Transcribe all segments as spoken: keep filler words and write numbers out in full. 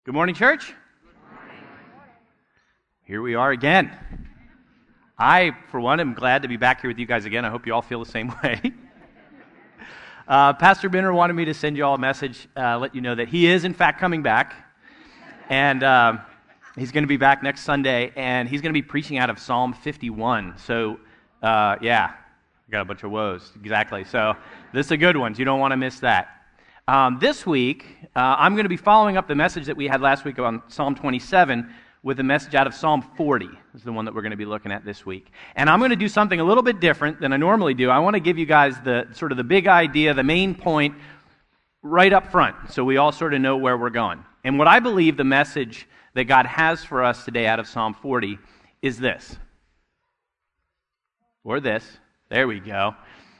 Good morning, church. Good morning. Here we are again. I, for one, am glad to be back here with you guys again. I hope you all feel the same way. uh, Pastor Benner wanted me to send you all a message, uh, let you know that he is, in fact, coming back. And uh, he's going to be back next Sunday, and he's going to be preaching out of Psalm fifty-one. So, uh, yeah, I got a bunch of woes. Exactly. So, this is a good one. You don't want to miss that. Um, this week, uh, I'm going to be following up the message that we had last week on Psalm twenty-seven with a message out of Psalm forty. This is the one that we're going to be looking at this week. And I'm going to do something a little bit different than I normally do. I want to give you guys the sort of the big idea, the main point right up front, so we all sort of know where we're going. And what I believe the message that God has for us today out of Psalm forty is this. Or this. There we go.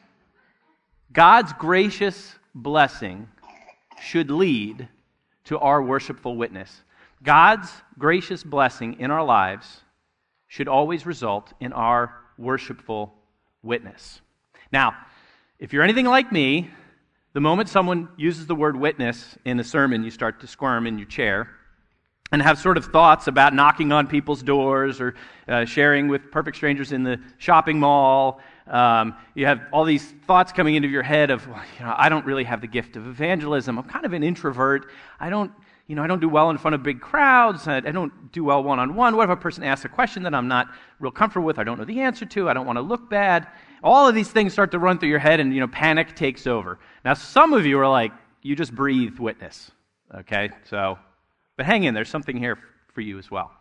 God's gracious blessing should lead to our worshipful witness. God's gracious blessing in our lives should always result in our worshipful witness. Now, if you're anything like me, the moment someone uses the word witness in a sermon, you start to squirm in your chair and have sort of thoughts about knocking on people's doors or uh, sharing with perfect strangers in the shopping mall. Um, you have all these thoughts coming into your head of, well, you know, I don't really have the gift of evangelism. I'm kind of an introvert. I don't, you know, I don't do well in front of big crowds. I, I don't do well one-on-one. What if a person asks a question that I'm not real comfortable with? I don't know the answer to. I don't want to look bad. All of these things start to run through your head, and you know, panic takes over. Now, some of you are like, you just breathed witness. Okay, so, but hang in. There's something here for you as well.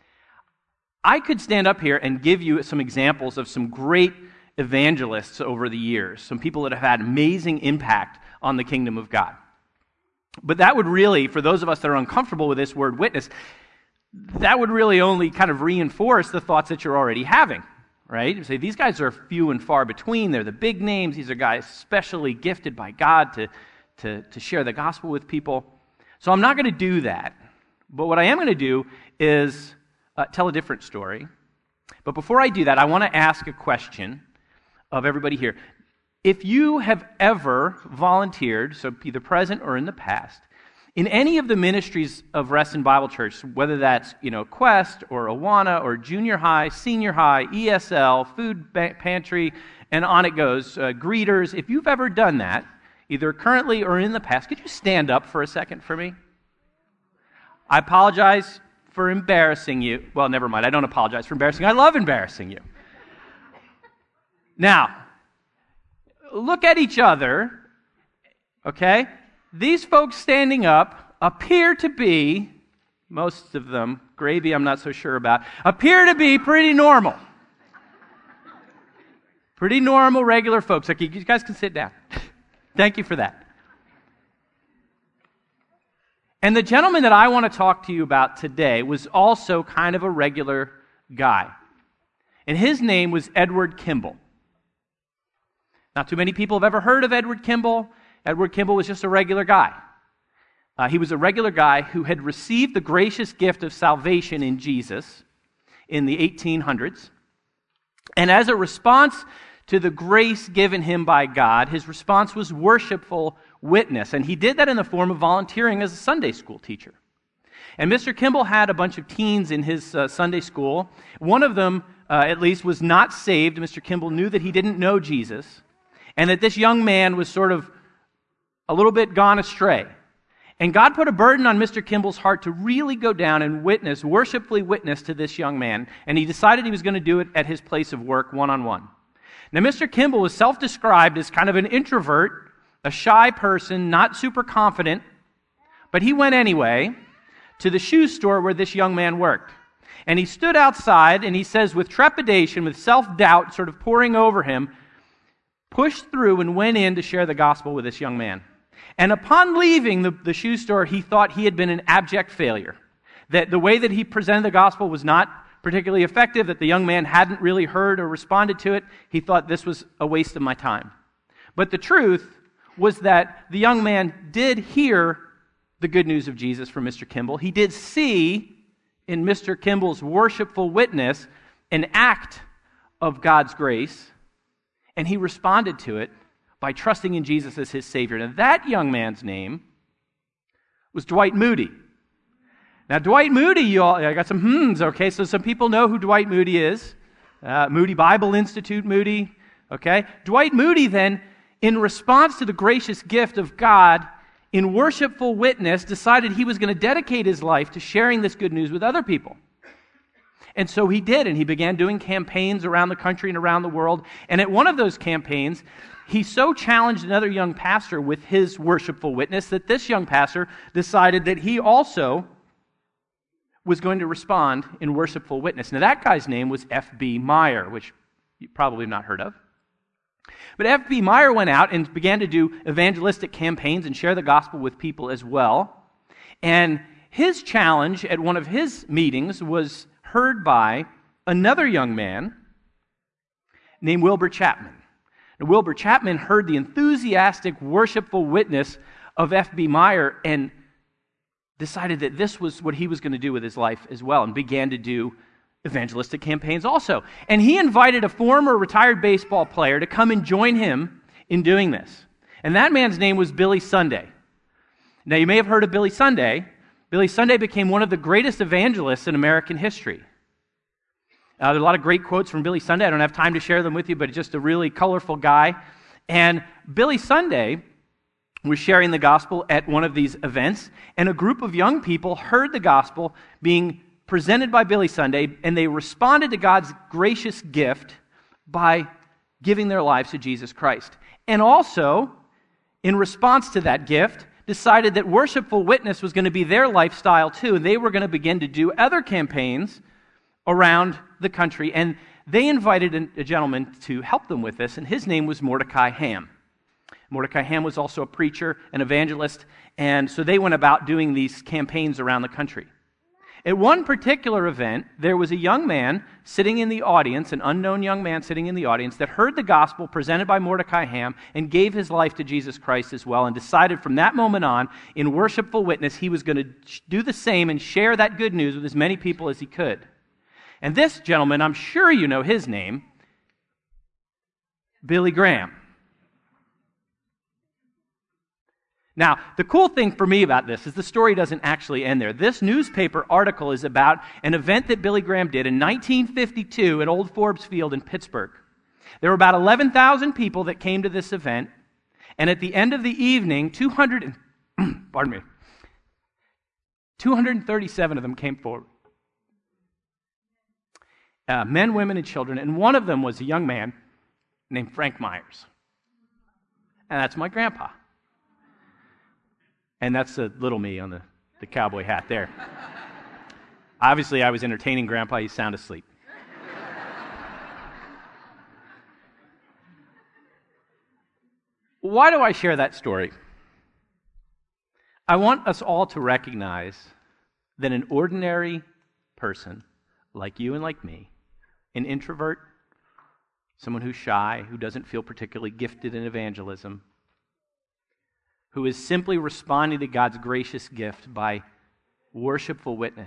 I could stand up here and give you some examples of some great evangelists over the years, some people that have had amazing impact on the kingdom of God. But that would really, for those of us that are uncomfortable with this word witness, that would really only kind of reinforce the thoughts that you're already having, right? You say, these guys are few and far between. They're the big names. These are guys specially gifted by God to, to, to share the gospel with people. So I'm not going to do that. But what I am going to do is uh, tell a different story. But before I do that, I want to ask a question of everybody here. If you have ever volunteered, so either present or in the past, in any of the ministries of Reston Bible Church, whether that's, you know, Quest or Awana or junior high, senior high, E S L, food pantry, and on it goes, uh, greeters, if you've ever done that, either currently or in the past, could you stand up for a second for me? I apologize for embarrassing you. Well, never mind. I don't apologize for embarrassing you. I love embarrassing you. Now, look at each other, okay? These folks standing up appear to be, most of them, gravy I'm not so sure about, appear to be pretty normal. Pretty normal, regular folks. Okay, you guys can sit down. Thank you for that. And the gentleman that I want to talk to you about today was also kind of a regular guy. And his name was Edward Kimball. Not too many people have ever heard of Edward Kimball. Edward Kimball was just a regular guy. Uh, he was a regular guy who had received the gracious gift of salvation in Jesus in the eighteen hundreds. And as a response to the grace given him by God, his response was worshipful witness. And he did that in the form of volunteering as a Sunday school teacher. And Mister Kimball had a bunch of teens in his uh, Sunday school. One of them, uh, at least, was not saved. Mister Kimball knew that he didn't know Jesus, and that this young man was sort of a little bit gone astray. And God put a burden on Mister Kimball's heart to really go down and witness, worshipfully witness to this young man. And he decided he was going to do it at his place of work, one-on-one. Now, Mister Kimball was self-described as kind of an introvert, a shy person, not super confident. But he went anyway to the shoe store where this young man worked. And he stood outside, and he says, with trepidation, with self-doubt sort of pouring over him, pushed through and went in to share the gospel with this young man. And upon leaving the, the shoe store, he thought he had been an abject failure. That the way that he presented the gospel was not particularly effective, that the young man hadn't really heard or responded to it. He thought this was a waste of my time. But the truth was that the young man did hear the good news of Jesus from Mister Kimball. He did see in Mister Kimball's worshipful witness an act of God's grace, and he responded to it by trusting in Jesus as his Savior. And that young man's name was Dwight Moody. Now, Dwight Moody, you all, I got some hmms, okay? So some people know who Dwight Moody is. Uh, Moody Bible Institute Moody, okay? Dwight Moody then, in response to the gracious gift of God, in worshipful witness, decided he was going to dedicate his life to sharing this good news with other people. And so he did, and he began doing campaigns around the country and around the world. And at one of those campaigns, he so challenged another young pastor with his worshipful witness that this young pastor decided that he also was going to respond in worshipful witness. Now, that guy's name was F B Meyer, which you probably have not heard of. But F B Meyer went out and began to do evangelistic campaigns and share the gospel with people as well. And his challenge at one of his meetings was heard by another young man named Wilbur Chapman. Now, Wilbur Chapman heard the enthusiastic, worshipful witness of F B Meyer and decided that this was what he was going to do with his life as well, and began to do evangelistic campaigns also. And he invited a former retired baseball player to come and join him in doing this. And that man's name was Billy Sunday. Now, you may have heard of Billy Sunday. Billy Sunday became one of the greatest evangelists in American history. Uh, there are a lot of great quotes from Billy Sunday. I don't have time to share them with you, but just a really colorful guy. And Billy Sunday was sharing the gospel at one of these events, and a group of young people heard the gospel being presented by Billy Sunday, and they responded to God's gracious gift by giving their lives to Jesus Christ. And also, in response to that gift, decided that worshipful witness was going to be their lifestyle too, and they were going to begin to do other campaigns around the country. And they invited a gentleman to help them with this, and his name was Mordecai Ham. Mordecai Ham was also a preacher, an evangelist, and so they went about doing these campaigns around the country. At one particular event, there was a young man sitting in the audience, an unknown young man sitting in the audience, that heard the gospel presented by Mordecai Ham and gave his life to Jesus Christ as well, and decided from that moment on, in worshipful witness, he was going to do the same and share that good news with as many people as he could. And this gentleman, I'm sure you know his name, Billy Graham. Now, the cool thing for me about this is the story doesn't actually end there. This newspaper article is about an event that Billy Graham did in nineteen fifty-two at Old Forbes Field in Pittsburgh. There were about eleven thousand people that came to this event, and at the end of the evening, two hundred, pardon me, two hundred thirty-seven of them came forward. Uh, men, women, and children, and one of them was a young man named Frank Myers. And that's my grandpa. And that's the little me on the, the cowboy hat there. Obviously, I was entertaining Grandpa. He's sound asleep. Why do I share that story? I want us all to recognize that an ordinary person, like you and like me, an introvert, someone who's shy, who doesn't feel particularly gifted in evangelism, who is simply responding to God's gracious gift by worshipful witness,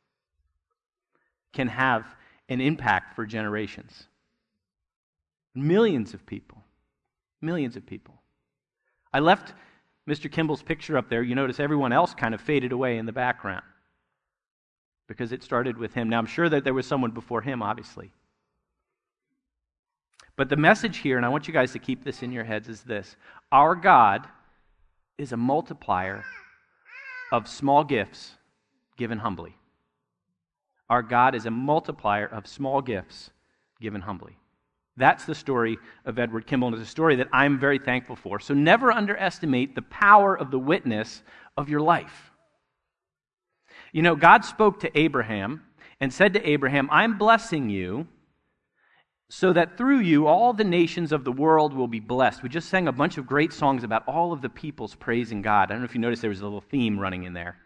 can have an impact for generations. Millions of people. Millions of people. I left Mister Kimball's picture up there. You notice everyone else kind of faded away in the background because it started with him. Now, I'm sure that there was someone before him, obviously. But the message here, and I want you guys to keep this in your heads, is this. Our God is a multiplier of small gifts given humbly. Our God is a multiplier of small gifts given humbly. That's the story of Edward Kimball, and it's a story that I'm very thankful for. So never underestimate the power of the witness of your life. You know, God spoke to Abraham and said to Abraham, I'm blessing you so that through you all the nations of the world will be blessed. We just sang a bunch of great songs about all of the peoples praising God. I don't know if you noticed there was a little theme running in there.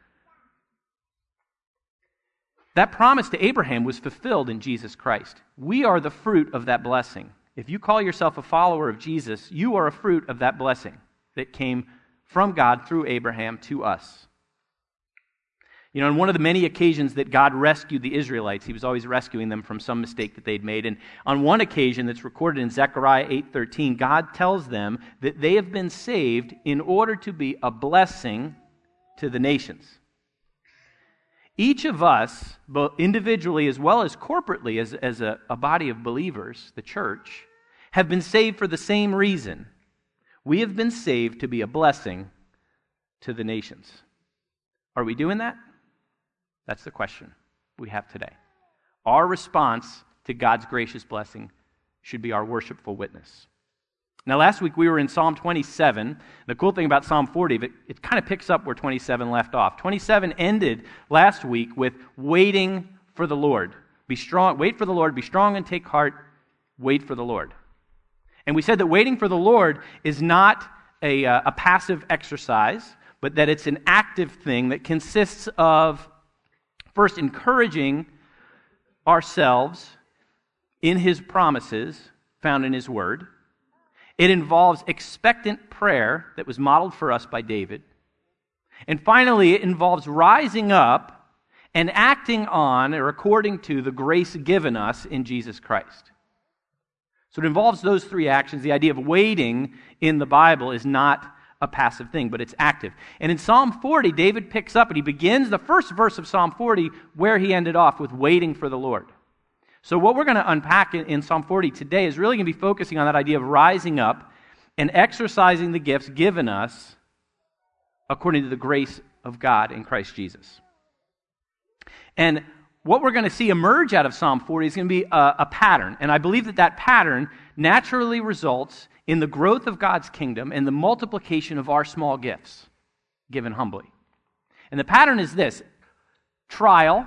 That promise to Abraham was fulfilled in Jesus Christ. We are the fruit of that blessing. If you call yourself a follower of Jesus, you are a fruit of that blessing that came from God through Abraham to us. You know, on one of the many occasions that God rescued the Israelites, he was always rescuing them from some mistake that they'd made. And on one occasion that's recorded in Zechariah eight thirteen, God tells them that they have been saved in order to be a blessing to the nations. each of us, both individually as well as corporately, as, as a, a body of believers, the church, have been saved for the same reason. We have been saved to be a blessing to the nations. Are we doing that? That's the question we have today. Our response to God's gracious blessing should be our worshipful witness. Now, last week we were in Psalm twenty-seven. The cool thing about Psalm forty, it, it kind of picks up where twenty-seven left off. twenty-seven ended last week with waiting for the Lord. Be strong, wait for the Lord, be strong and take heart, wait for the Lord. And we said that waiting for the Lord is not a, uh, a passive exercise, but that it's an active thing that consists of first encouraging ourselves in His promises found in His Word. It involves expectant prayer that was modeled for us by David. And finally, it involves rising up and acting on or according to the grace given us in Jesus Christ. So it involves those three actions. The idea of waiting in the Bible is not a passive thing, but it's active. And in Psalm forty, David picks up and he begins the first verse of Psalm forty where he ended off with waiting for the Lord. So what we're going to unpack in, in Psalm forty today is really going to be focusing on that idea of rising up and exercising the gifts given us according to the grace of God in Christ Jesus. And what we're going to see emerge out of Psalm forty is going to be a, a pattern. And I believe that that pattern naturally results in the growth of God's kingdom and the multiplication of our small gifts given humbly. And the pattern is this: trial,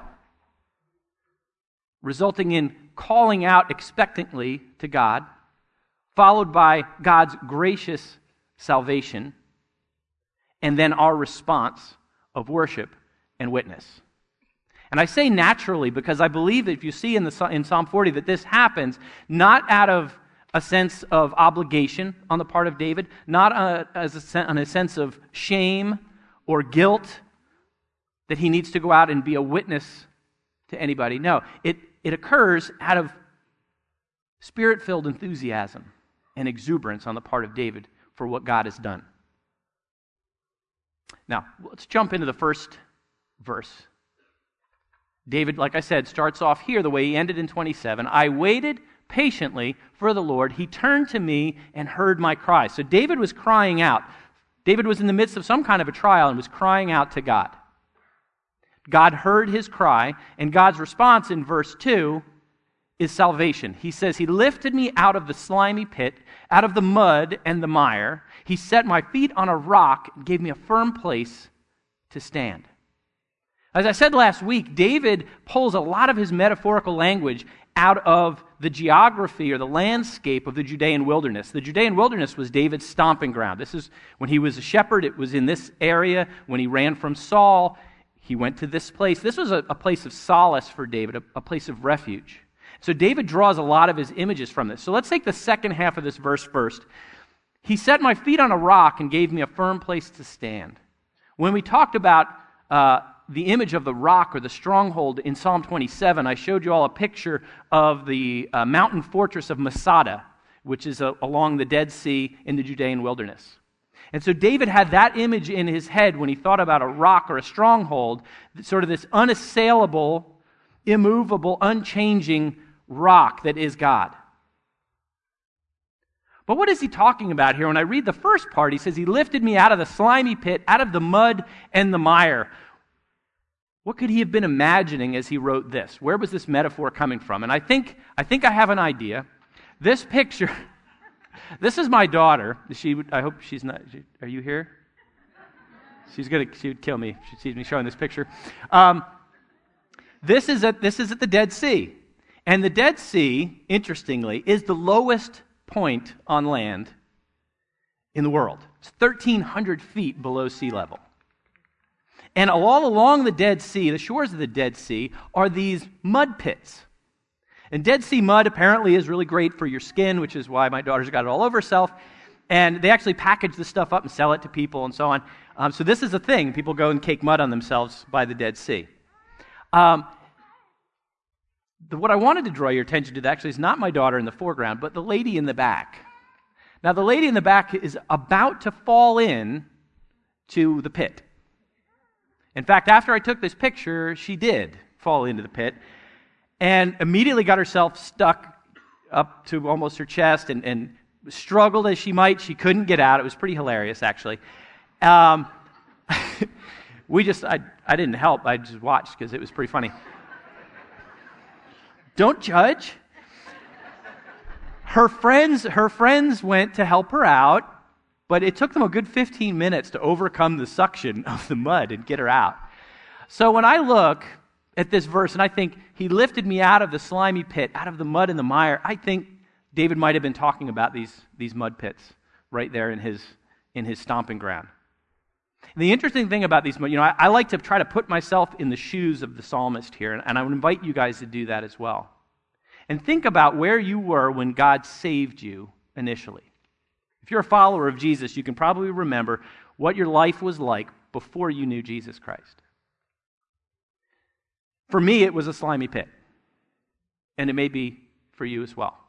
resulting in calling out expectantly to God, followed by God's gracious salvation, and then our response of worship and witness. And I say naturally because I believe that if you see in, the, in Psalm forty that this happens not out of a sense of obligation on the part of David, not a, as a, sen- on a sense of shame or guilt that he needs to go out and be a witness to anybody. No, it, it occurs out of Spirit-filled enthusiasm and exuberance on the part of David for what God has done. Now, let's jump into the first verse. David, like I said, starts off here the way he ended in twenty-seven. I waited patiently for the Lord. He turned to me and heard my cry. So David was crying out. David was in the midst of some kind of a trial and was crying out to God. God heard his cry, and God's response in verse two is salvation. He says, He lifted me out of the slimy pit, out of the mud and the mire. He set my feet on a rock and gave me a firm place to stand. As I said last week, David pulls a lot of his metaphorical language out of the geography or the landscape of the Judean wilderness. The Judean wilderness was David's stomping ground. This is when he was a shepherd. It was in this area. When he ran from Saul, he went to this place. This was a, a place of solace for David, a, a place of refuge. So David draws a lot of his images from this. So let's take the second half of this verse first. He set my feet on a rock and gave me a firm place to stand. When we talked about uh, the image of the rock or the stronghold in Psalm twenty-seven, I showed you all a picture of the uh, mountain fortress of Masada, which is uh, along the Dead Sea in the Judean wilderness. And so David had that image in his head when he thought about a rock or a stronghold, sort of this unassailable, immovable, unchanging rock that is God. But what is he talking about here? When I read the first part, he says, He lifted me out of the slimy pit, out of the mud and the mire. What could he have been imagining as he wrote this? Where was this metaphor coming from? And I think I think I have an idea. This picture, this is my daughter. She, I hope she's not. She, are you here? She's gonna. She would kill me if she sees me showing this picture. Um, this is at this is at the Dead Sea, and the Dead Sea, interestingly, is the lowest point on land in the world. It's thirteen hundred feet below sea level. And all along the Dead Sea, the shores of the Dead Sea, are these mud pits. And Dead Sea mud apparently is really great for your skin, which is why my daughter's got it all over herself. And they actually package this stuff up and sell it to people and so on. Um, so this is a thing. People go and cake mud on themselves by the Dead Sea. Um, the, what I wanted to draw your attention to actually is not my daughter in the foreground, but the lady in the back. Now, the lady in the back is about to fall in to the pit. In fact, after I took this picture, she did fall into the pit and immediately got herself stuck up to almost her chest and, and struggled as she might. She couldn't get out. It was pretty hilarious, actually. Um, we just, I, I didn't help. I just watched because it was pretty funny. Don't judge. Her friends, her friends went to help her out, but it took them a good fifteen minutes to overcome the suction of the mud and get her out. So when I look at this verse and I think, he lifted me out of the slimy pit, out of the mud and the mire, I think David might have been talking about these, these mud pits right there in his, in his stomping ground. And the interesting thing about these, you know, I, I like to try to put myself in the shoes of the psalmist here, and, and I would invite you guys to do that as well. And think about where you were when God saved you initially. If you're a follower of Jesus, you can probably remember what your life was like before you knew Jesus Christ. For me, it was a slimy pit, and it may be for you as well.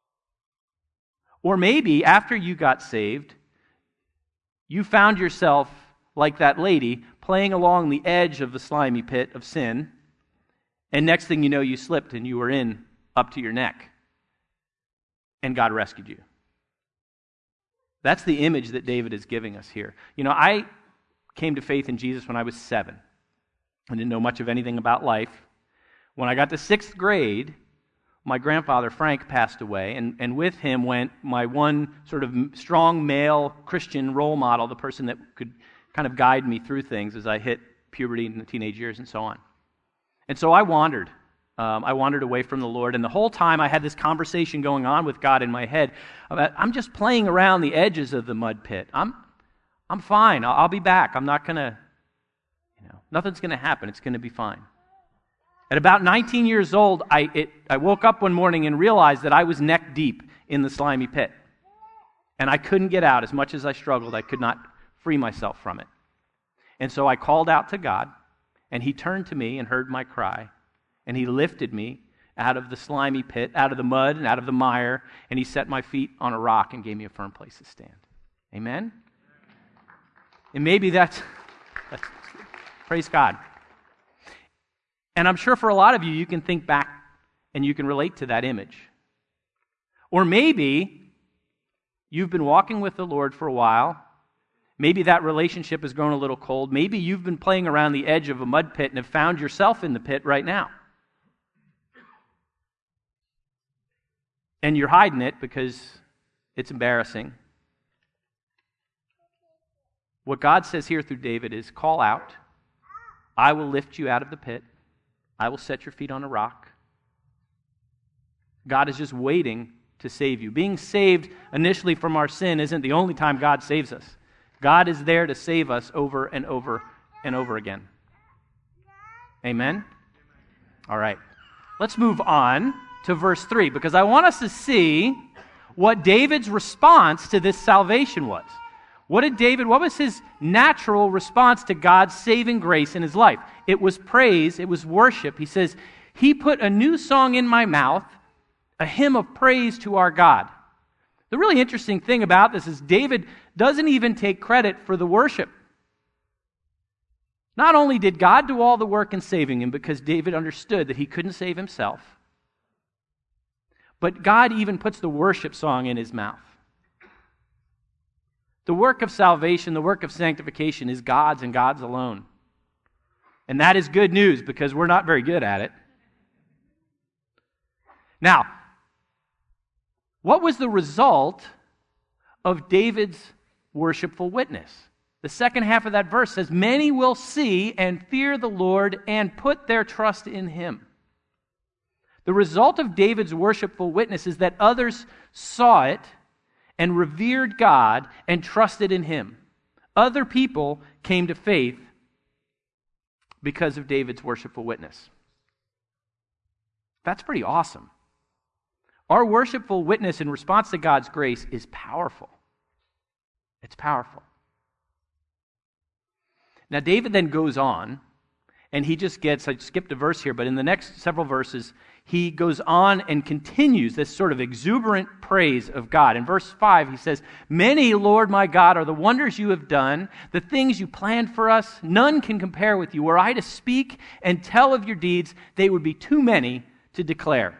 Or maybe after you got saved, you found yourself like that lady playing along the edge of the slimy pit of sin, and next thing you know, you slipped and you were in up to your neck, and God rescued you. That's the image that David is giving us here. You know, I came to faith in Jesus when I was seven. I didn't know much of anything about life. When I got to sixth grade, my grandfather, Frank, passed away, and, and with him went my one sort of strong male Christian role model, the person that could kind of guide me through things as I hit puberty and the teenage years and so on. And so I wandered. Um, I wandered away from the Lord, and the whole time I had this conversation going on with God in my head about, I'm just playing around the edges of the mud pit. I'm, I'm fine. I'll, I'll be back. I'm not going to, you know, nothing's going to happen. It's going to be fine. At about nineteen years old, I, it, I woke up one morning and realized that I was neck deep in the slimy pit, and I couldn't get out. As much as I struggled, I could not free myself from it. And so I called out to God, and He turned to me and heard my cry. And He lifted me out of the slimy pit, out of the mud and out of the mire, and He set my feet on a rock and gave me a firm place to stand. Amen? And maybe that's, that's praise God. And I'm sure for a lot of you, you can think back and you can relate to that image. Or maybe you've been walking with the Lord for a while. Maybe that relationship has grown a little cold. Maybe you've been playing around the edge of a mud pit and have found yourself in the pit right now. And you're hiding it because it's embarrassing. What God says here through David is, call out. I will lift you out of the pit. I will set your feet on a rock. God is just waiting to save you. Being saved initially from our sin isn't the only time God saves us. God is there to save us over and over and over again. Amen? All right. Let's move on to verse three, because I want us to see what David's response to this salvation was. What did David, what was his natural response to God's saving grace in his life? It was praise, it was worship. He says, He put a new song in my mouth, a hymn of praise to our God. The really interesting thing about this is David doesn't even take credit for the worship. Not only did God do all the work in saving him, because David understood that he couldn't save himself, but God even puts the worship song in his mouth. The work of salvation, the work of sanctification is God's and God's alone. And that is good news because we're not very good at it. Now, what was the result of David's worshipful witness? The second half of that verse says, many will see and fear the Lord and put their trust in Him. The result of David's worshipful witness is that others saw it and revered God and trusted in Him. Other people came to faith because of David's worshipful witness. That's pretty awesome. Our worshipful witness in response to God's grace is powerful. It's powerful. Now, David then goes on And he just gets, I skipped a verse here, but in the next several verses, he goes on and continues this sort of exuberant praise of God. In verse five, he says, "Many, Lord my God, are the wonders you have done, the things you planned for us. None can compare with you. Were I to speak and tell of your deeds, they would be too many to declare."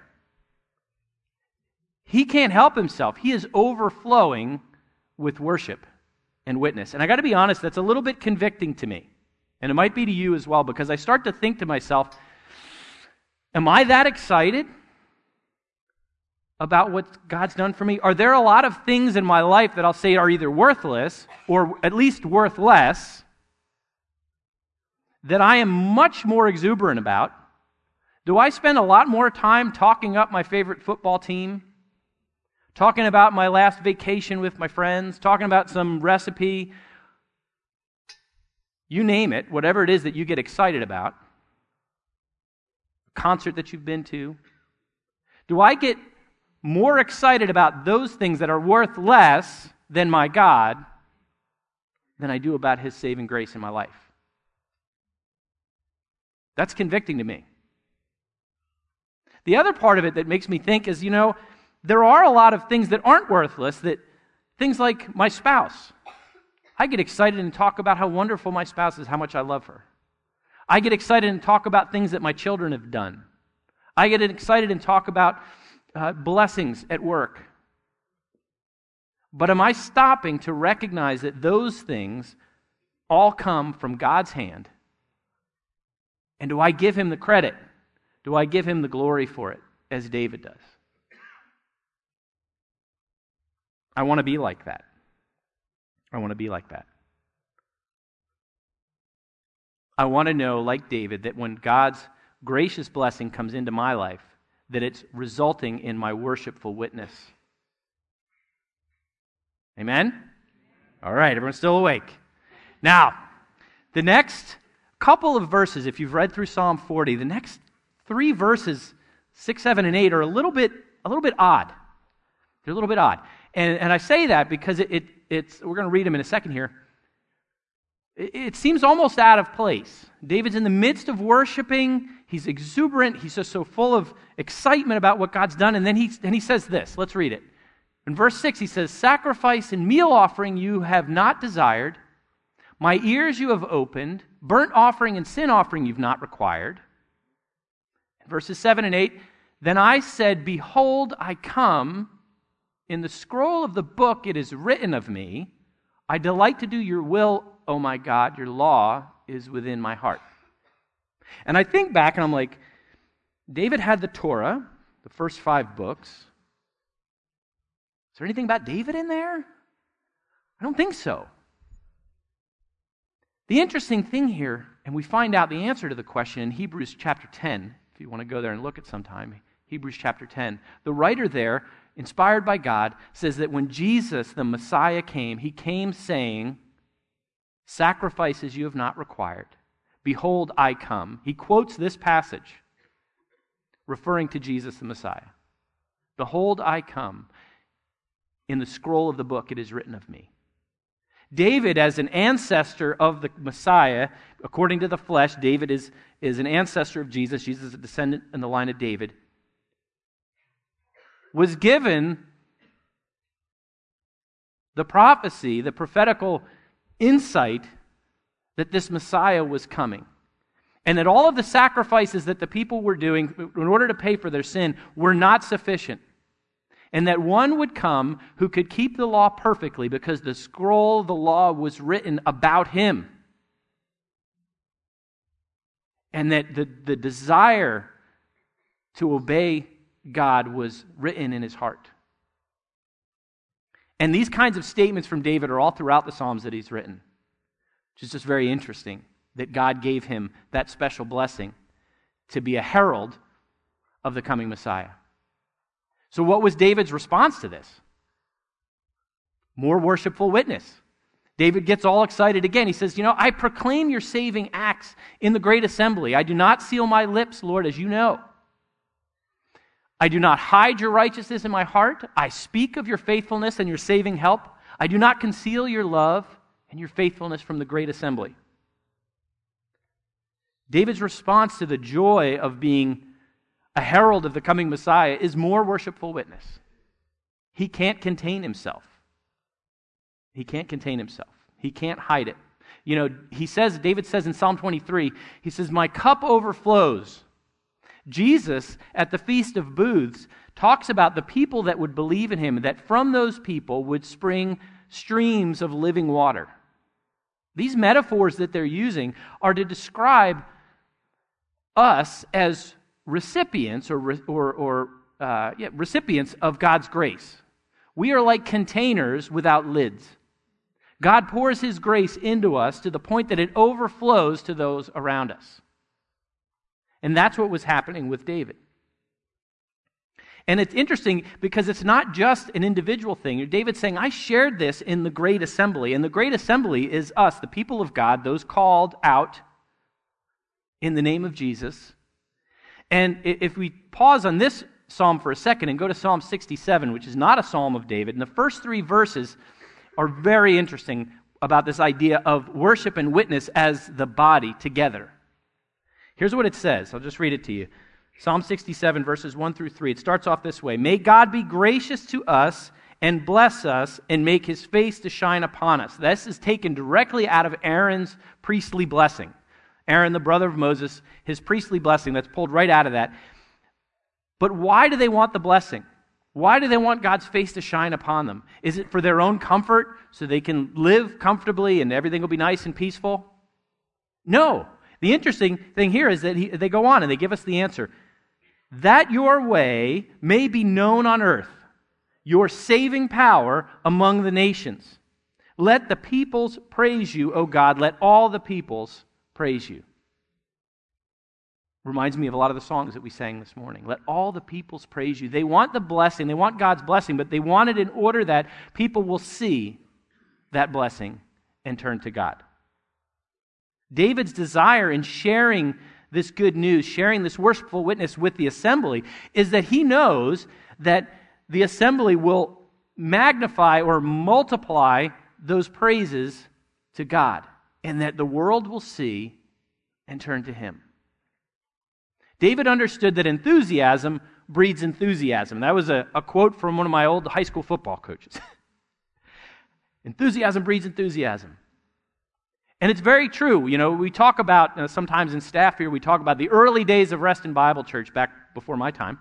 He can't help himself. He is overflowing with worship and witness. And I got to be honest, that's a little bit convicting to me. And it might be to you as well, because I start to think to myself, am I that excited about what God's done for me? Are there a lot of things in my life that I'll say are either worthless or at least worth less that I am much more exuberant about? Do I spend a lot more time talking up my favorite football team? Talking about my last vacation with my friends? Talking about some recipe? You name it, whatever it is that you get excited about. A concert that you've been to. Do I get more excited about those things that are worth less than my God than I do about His saving grace in my life? That's convicting to me. The other part of it that makes me think is, you know, there are a lot of things that aren't worthless, that things like my spouse. I get excited and talk about how wonderful my spouse is, how much I love her. I get excited and talk about things that my children have done. I get excited and talk about uh, blessings at work. But am I stopping to recognize that those things all come from God's hand? And do I give Him the credit? Do I give Him the glory for it, as David does? I want to be like that. I want to be like that. I want to know, like David, that when God's gracious blessing comes into my life, that it's resulting in my worshipful witness. Amen? All right, everyone's still awake. Now, the next couple of verses, if you've read through Psalm forty, the next three verses, six, seven, and eight, are a little bit, a little bit odd. They're a little bit odd. And, and I say that because it, it it's, we're going to read them in a second here. It, it seems almost out of place. David's in the midst of worshiping. He's exuberant. He's just so full of excitement about what God's done. And then he, and he says this. Let's read it. In verse six, he says, "Sacrifice and meal offering you have not desired. My ears you have opened. Burnt offering and sin offering you've not required." In verses seven and eight, "Then I said, Behold, I come. In the scroll of the book it is written of me, I delight to do your will, O my God, your law is within my heart." And I think back and I'm like, David had the Torah, the first five books. Is there anything about David in there? I don't think so. The interesting thing here, and we find out the answer to the question in Hebrews chapter ten, if you want to go there and look at sometime, Hebrews chapter ten. The writer there, inspired by God, says that when Jesus, the Messiah, came, He came saying, "Sacrifices you have not required. Behold, I come." He quotes this passage, referring to Jesus, the Messiah. "Behold, I come. In the scroll of the book it is written of me." David, as an ancestor of the Messiah, according to the flesh, David is, is an ancestor of Jesus. Jesus is a descendant in the line of David. Was given the prophecy, the prophetical insight that this Messiah was coming. And that all of the sacrifices that the people were doing in order to pay for their sin were not sufficient. And that one would come who could keep the law perfectly because the scroll of the law was written about Him. And that the, the desire to obey God was written in his heart. And these kinds of statements from David are all throughout the Psalms that he's written, which is just very interesting that God gave him that special blessing to be a herald of the coming Messiah. So what was David's response to this? More worshipful witness. David gets all excited again. He says, you know, "I proclaim your saving acts in the great assembly. I do not seal my lips, Lord, as you know. I do not hide your righteousness in my heart. I speak of your faithfulness and your saving help. I do not conceal your love and your faithfulness from the great assembly." David's response to the joy of being a herald of the coming Messiah is more worshipful witness. He can't contain himself. He can't contain himself. He can't hide it. You know, he says, David says in Psalm twenty-three, he says, "My cup overflows." Jesus, at the Feast of Booths, talks about the people that would believe in him, that from those people would spring streams of living water. These metaphors that they're using are to describe us as recipients or, or, or uh, yeah, recipients of God's grace. We are like containers without lids. God pours his grace into us to the point that it overflows to those around us. And that's what was happening with David. And it's interesting because it's not just an individual thing. David's saying, I shared this in the great assembly. And the great assembly is us, the people of God, those called out in the name of Jesus. And if we pause on this psalm for a second and go to Psalm sixty-seven, which is not a psalm of David, and the first three verses are very interesting about this idea of worship and witness as the body together. Here's what it says. I'll just read it to you. Psalm sixty-seven, verses one through three. It starts off this way. May God be gracious to us and bless us and make his face to shine upon us. This is taken directly out of Aaron's priestly blessing. Aaron, the brother of Moses, his priestly blessing, that's pulled right out of that. But why do they want the blessing? Why do they want God's face to shine upon them? Is it for their own comfort, so they can live comfortably and everything will be nice and peaceful? No. The interesting thing here is that he, they go on and they give us the answer. That your way may be known on earth, your saving power among the nations. Let the peoples praise you, O God. Let all the peoples praise you. Reminds me of a lot of the songs that we sang this morning. Let all the peoples praise you. They want the blessing. They want God's blessing, but they want it in order that people will see that blessing and turn to God. David's desire in sharing this good news, sharing this worshipful witness with the assembly, is that he knows that the assembly will magnify or multiply those praises to God, and that the world will see and turn to him. David understood that enthusiasm breeds enthusiasm. That was a, a quote from one of my old high school football coaches. Enthusiasm breeds enthusiasm. And it's very true. You know, we talk about, uh, sometimes in staff here, we talk about the early days of Reston Bible Church back before my time.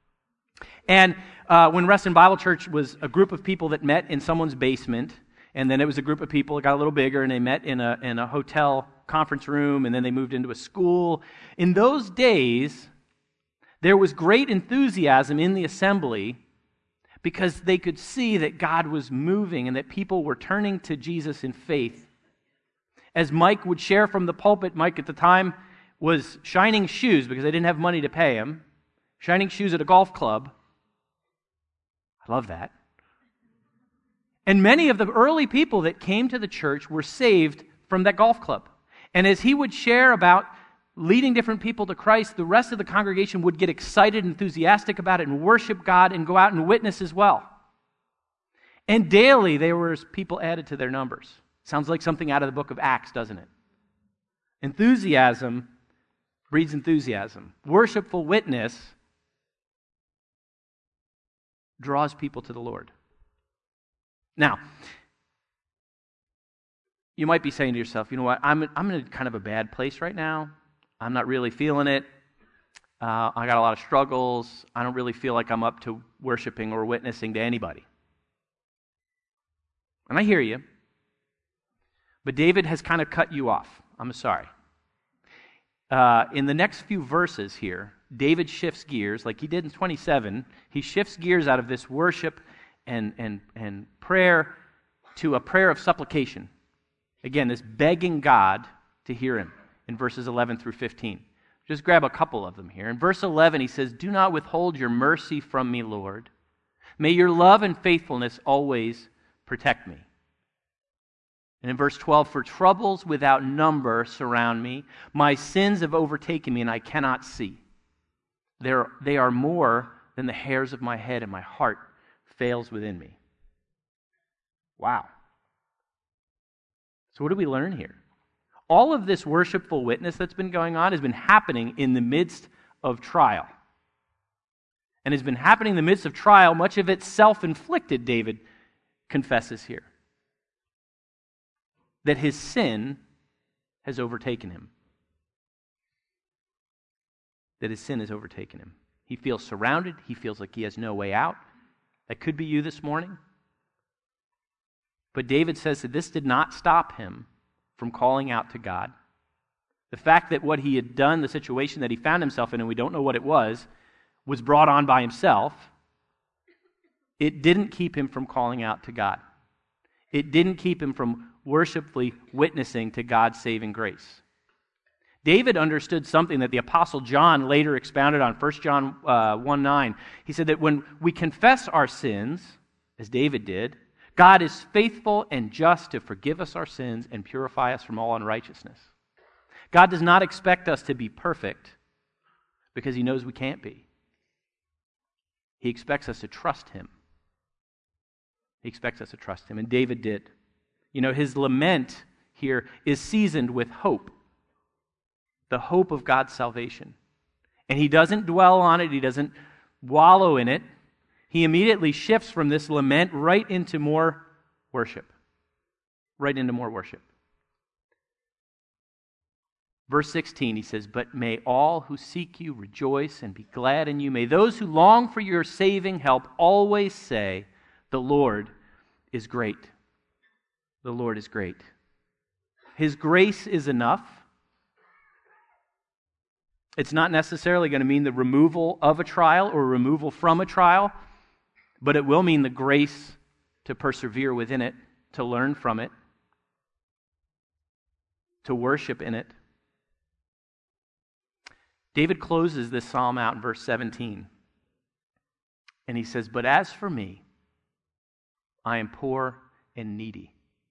And uh, when Reston Bible Church was a group of people that met in someone's basement, and then it was a group of people that got a little bigger, and they met in a in a hotel conference room, and then they moved into a school. In those days, there was great enthusiasm in the assembly because they could see that God was moving and that people were turning to Jesus in faith. As Mike would share from the pulpit, Mike at the time was shining shoes because they didn't have money to pay him, shining shoes at a golf club. I love that. And many of the early people that came to the church were saved from that golf club. And as he would share about leading different people to Christ, the rest of the congregation would get excited, enthusiastic about it, and worship God and go out and witness as well. And daily there were people added to their numbers. Sounds like something out of the book of Acts, doesn't it? Enthusiasm breeds enthusiasm. Worshipful witness draws people to the Lord. Now, you might be saying to yourself, you know what, I'm I'm in a kind of a bad place right now. I'm not really feeling it. Uh, I got a lot of struggles. I don't really feel like I'm up to worshiping or witnessing to anybody. And I hear you. But David has kind of cut you off. I'm sorry. Uh, in the next few verses here, David shifts gears, like he did in twenty-seven. He shifts gears out of this worship and, and, and prayer to a prayer of supplication. Again, this begging God to hear him in verses eleven through fifteen. Just grab a couple of them here. In verse eleven, he says, "Do not withhold your mercy from me, Lord. May your love and faithfulness always protect me." And in verse twelve, "For troubles without number surround me. My sins have overtaken me, and I cannot see. They're, they are more than the hairs of my head, and my heart fails within me." Wow. So what do we learn here? All of this worshipful witness that's been going on has been happening in the midst of trial. And has been happening in the midst of trial, much of it self-inflicted, David confesses here. That his sin has overtaken him. That his sin has overtaken him. He feels surrounded. He feels like he has no way out. That could be you this morning. But David says that this did not stop him from calling out to God. The fact that what he had done, the situation that he found himself in, and we don't know what it was, was brought on by himself, it didn't keep him from calling out to God. It didn't keep him from worshipfully witnessing to God's saving grace. David understood something that the Apostle John later expounded on, First John uh, one nine. He said that when we confess our sins, as David did, God is faithful and just to forgive us our sins and purify us from all unrighteousness. God does not expect us to be perfect because he knows we can't be. He expects us to trust him. He expects us to trust him, and David did. You know, his lament here is seasoned with hope, the hope of God's salvation. And he doesn't dwell on it, he doesn't wallow in it. He immediately shifts from this lament right into more worship. Right into more worship. Verse sixteen, he says, "But may all who seek you rejoice and be glad in you. May those who long for your saving help always say, 'The Lord is great.'" The Lord is great. His grace is enough. It's not necessarily going to mean the removal of a trial or removal from a trial, but it will mean the grace to persevere within it, to learn from it, to worship in it. David closes this psalm out in verse seventeen. And he says, "But as for me, I am poor and needy."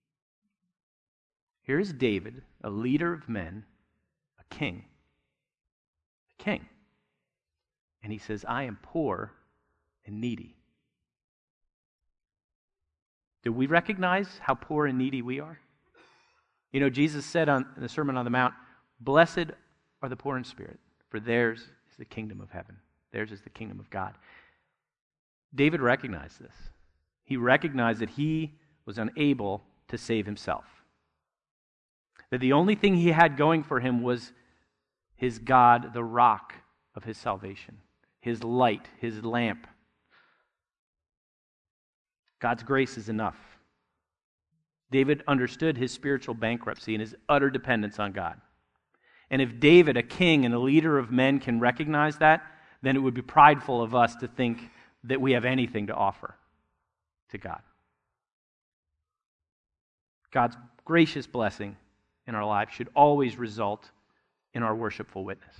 Here is David, a leader of men, a king. A king. And he says, "I am poor and needy." Do we recognize how poor and needy we are? You know, Jesus said on the Sermon on the Mount, "Blessed are the poor in spirit, for theirs is the kingdom of heaven." Theirs is the kingdom of God. David recognized this. He recognized that he was unable to save himself. That the only thing he had going for him was his God, the rock of his salvation, his light, his lamp. God's grace is enough. David understood his spiritual bankruptcy and his utter dependence on God. And if David, a king and a leader of men, can recognize that, then it would be prideful of us to think that we have anything to offer to God. God's gracious blessing in our life should always result in our worshipful witness.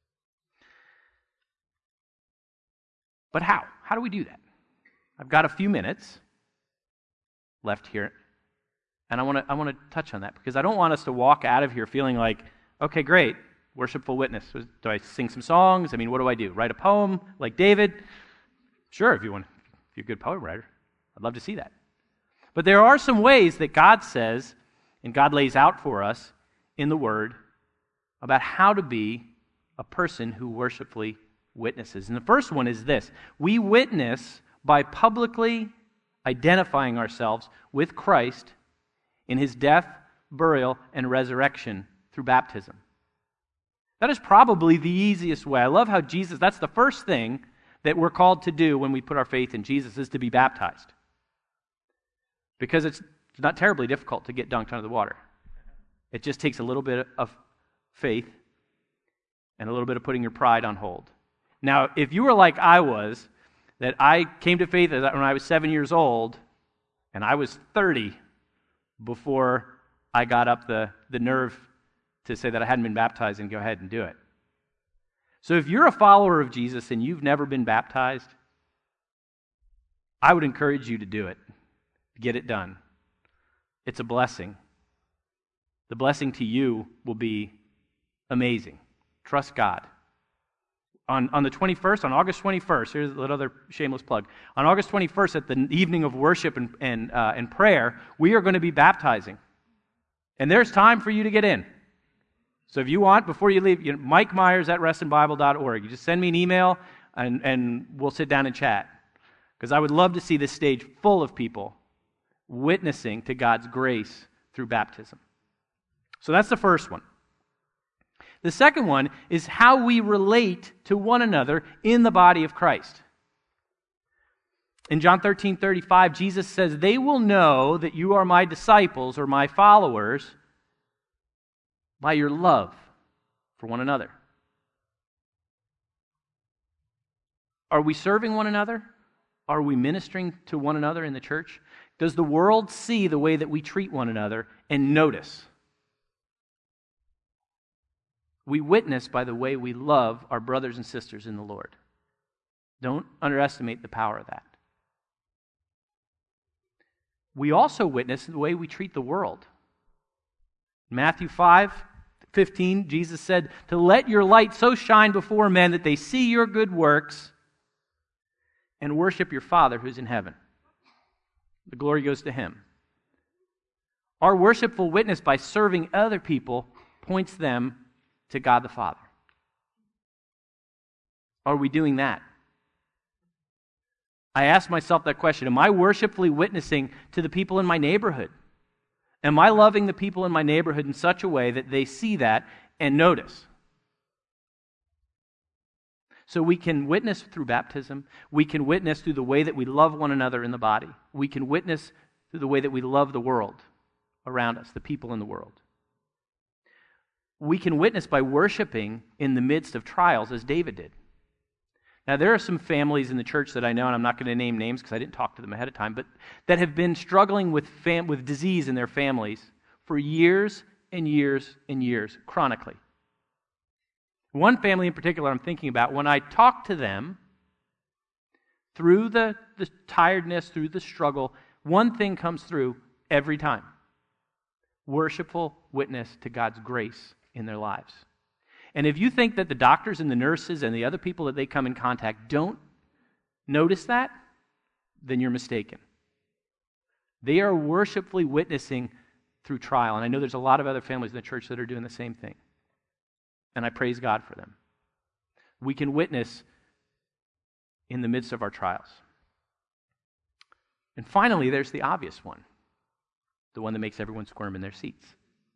But how? How do we do that? I've got a few minutes left here, and I want to I want to touch on that because I don't want us to walk out of here feeling like, okay, great, worshipful witness. Do I sing some songs? I mean, what do I do? Write a poem like David? Sure, if you want, if you're a good poem writer, I'd love to see that. But there are some ways that God says, and God lays out for us in the Word, about how to be a person who worshipfully witnesses. And the first one is this: we witness by publicly identifying ourselves with Christ in his death, burial, and resurrection through baptism. That is probably the easiest way. I love how Jesus, that's the first thing that we're called to do when we put our faith in Jesus, is to be baptized. Because it's not terribly difficult to get dunked under the water. It just takes a little bit of faith and a little bit of putting your pride on hold. Now, if you were like I was, that I came to faith when I was seven years old, and I was thirty before I got up the, the nerve to say that I hadn't been baptized and go ahead and do it. So if you're a follower of Jesus and you've never been baptized, I would encourage you to do it. Get it done. It's a blessing. The blessing to you will be amazing. Trust God. On, on the twenty-first, on August twenty-first, here's another shameless plug. On August twenty-first, at the evening of worship and, and, uh, and prayer, we are going to be baptizing. And there's time for you to get in. So if you want, before you leave, you know, Mike Myers at reston bible dot org. You just send me an email, and, and we'll sit down and chat. Because I would love to see this stage full of people witnessing to God's grace through baptism. So that's the first one. The second one is how we relate to one another in the body of Christ. In John thirteen thirty-five, Jesus says, "They will know that you are my disciples or my followers by your love for one another." Are we serving one another? Are we ministering to one another in the church? Does the world see the way that we treat one another and notice? We witness by the way we love our brothers and sisters in the Lord. Don't underestimate the power of that. We also witness the way we treat the world. Matthew five fifteen, Jesus said, "To let your light so shine before men that they see your good works and worship your Father who's in heaven." The glory goes to Him. Our worshipful witness by serving other people points them to God the Father. Are we doing that? I ask myself that question. Am I worshipfully witnessing to the people in my neighborhood? Am I loving the people in my neighborhood in such a way that they see that and notice? So we can witness through baptism. We can witness through the way that we love one another in the body. We can witness through the way that we love the world around us, the people in the world. We can witness by worshiping in the midst of trials, as David did. Now, there are some families in the church that I know, and I'm not going to name names because I didn't talk to them ahead of time, but that have been struggling with fam- with disease in their families for years and years and years, chronically. One family in particular I'm thinking about, when I talk to them, through the, the tiredness, through the struggle, one thing comes through every time. Worshipful witness to God's grace in their lives. And if you think that the doctors and the nurses and the other people that they come in contact don't notice that, then you're mistaken. They are worshipfully witnessing through trial. And I know there's a lot of other families in the church that are doing the same thing. And I praise God for them. We can witness in the midst of our trials. And finally, there's the obvious one, the one that makes everyone squirm in their seats.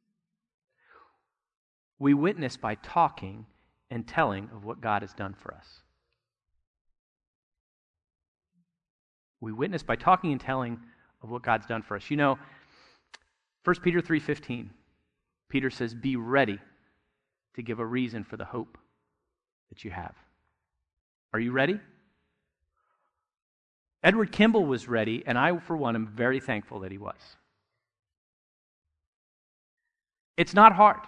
We witness by talking and telling of what God has done for us. We witness by talking and telling of what God's done for us. You know, First Peter three fifteen, Peter says, "Be ready to give a reason for the hope that you have." Are you ready? Edward Kimball was ready, and I, for one, am very thankful that he was. It's not hard.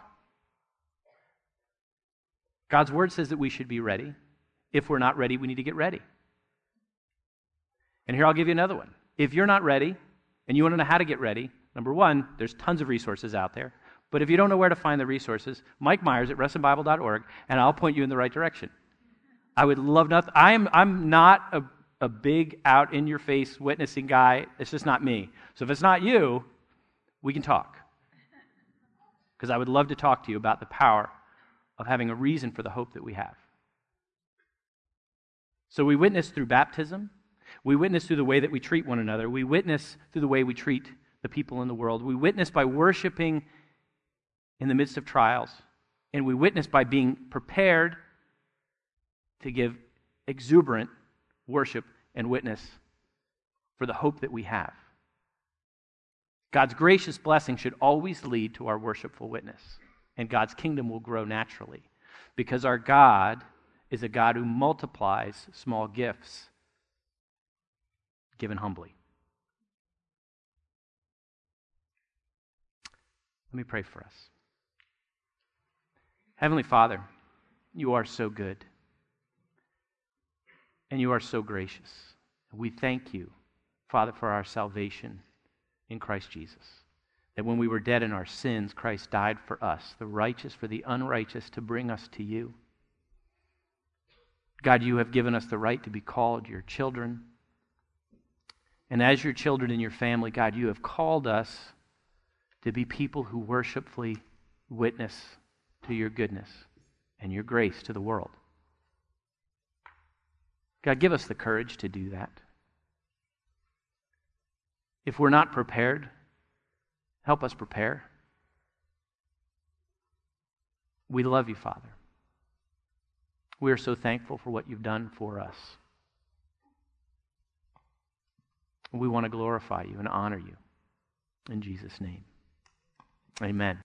God's Word says that we should be ready. If we're not ready, we need to get ready. And here I'll give you another one. If you're not ready, and you want to know how to get ready, number one, there's tons of resources out there. But if you don't know where to find the resources, Mike Myers at reston bible dot org, and I'll point you in the right direction. I would love nothing. I'm, I'm not a, a big, out-in-your-face witnessing guy. It's just not me. So if it's not you, we can talk. Because I would love to talk to you about the power of having a reason for the hope that we have. So we witness through baptism. We witness through the way that we treat one another. We witness through the way we treat the people in the world. We witness by worshiping in the midst of trials. And we witness by being prepared to give exuberant worship and witness for the hope that we have. God's gracious blessing should always lead to our worshipful witness. And God's kingdom will grow naturally. Because our God is a God who multiplies small gifts given humbly. Let me pray for us. Heavenly Father, you are so good. And you are so gracious. We thank you, Father, for our salvation in Christ Jesus. That when we were dead in our sins, Christ died for us, the righteous for the unrighteous, to bring us to you. God, you have given us the right to be called your children. And as your children in your family, God, you have called us to be people who worshipfully witness to your goodness and your grace to the world. God, give us the courage to do that. If we're not prepared, help us prepare. We love you, Father. We are so thankful for what you've done for us. We want to glorify you and honor you. In Jesus' name, amen.